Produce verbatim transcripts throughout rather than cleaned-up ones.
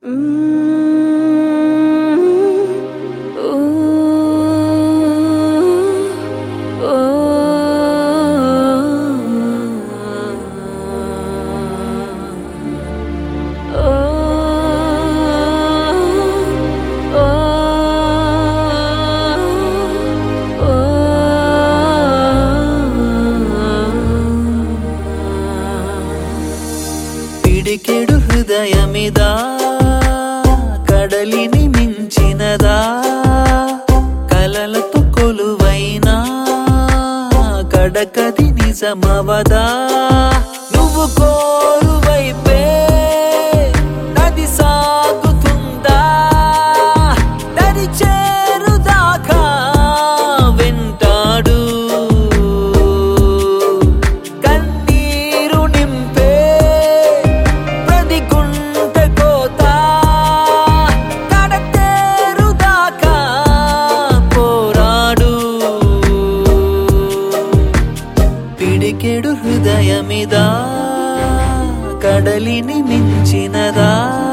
పిడికెడు హృదయమిదా కడలిని మించినదా కలలతో కొలువైనా కడకది నిజమవదా నువ్వు కోరువైపే నది సాగుతుందా నది చేరుదాకా వెంటాడు కన్నీరు నింపే ప్రతి గుంట కోత కడతేరుదాకా పోరాడు పిడికెడు హృదయమిదా కడలిని మించినదా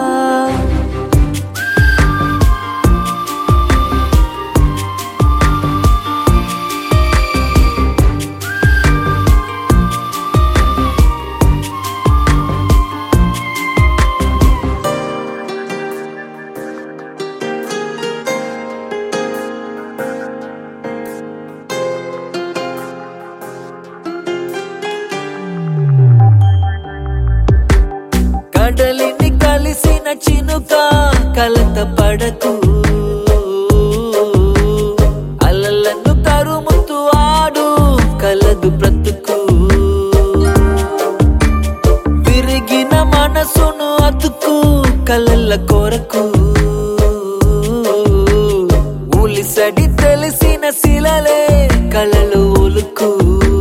కడలిని కలిసిన చినుక కలత పడకు అలలను తరుముతూ ఆడు కలదు బ్రతుకు విరిగిన మనసును అతుకు కలల కొరకు ఉలిసడి తెలిసిన శిలలే కలలు ఉలుకు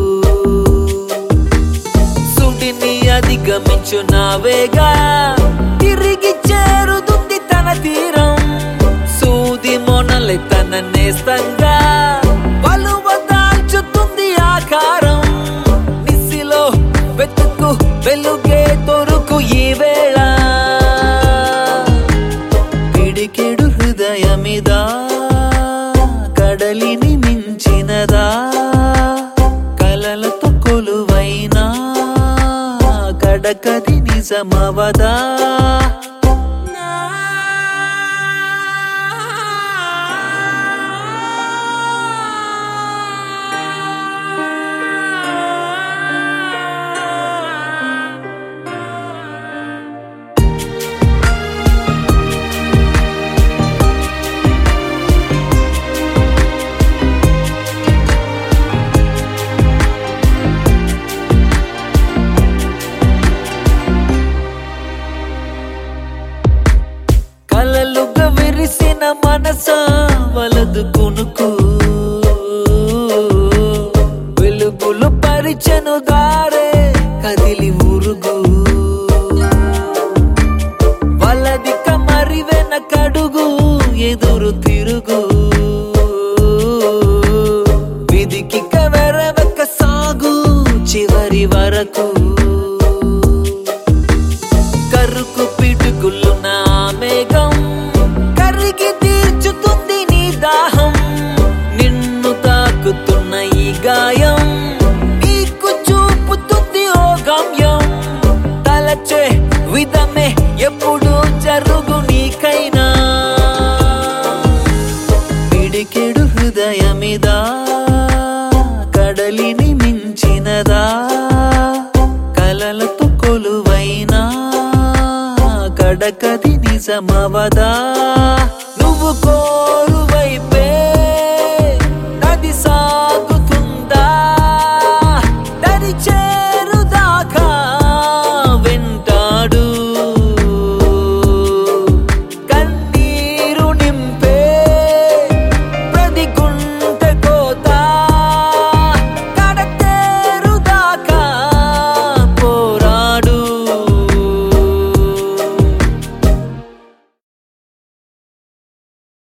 సుడిని అధిగమించు నావేగా తిరిగి చేరుతుంది తన తీరం సూది మొనలే తన నేస్తంగా వలువ దాల్చుతుంది ఆకారం నిసిలో వెతుకు వెలుగే దొరుకు ఈ వేళ పిడికెడు హృదయమిదా కడలిని మించినదా కలలతో కొలువైనా కడకది నిజమవదా కలలుగా విరిసిన మనసా వలదు కునుకు వెలుగులు పరిచెను దారే కదిలి ఉరుగు వలదిక మరి వెనకడుగు ఎదురు తిరుగు విధికి వెరవెక్క సాగు చివరి వరకు కరుకు పిడుగులు నా మేఘం కరిగి తీర్చుతుంది నీ దాహం నిన్ను తాకుతున్న ఈ గాయం నీకు చూపుతుంది ఓ గమ్యం తలచే విధమే ఎప్పుడు జరుగు నీకైనా పిడికెడు హృదయమిదా కడలిని మించినదా కలలతో కొలువైనా కడకది నిజమవదా నువ్వు కో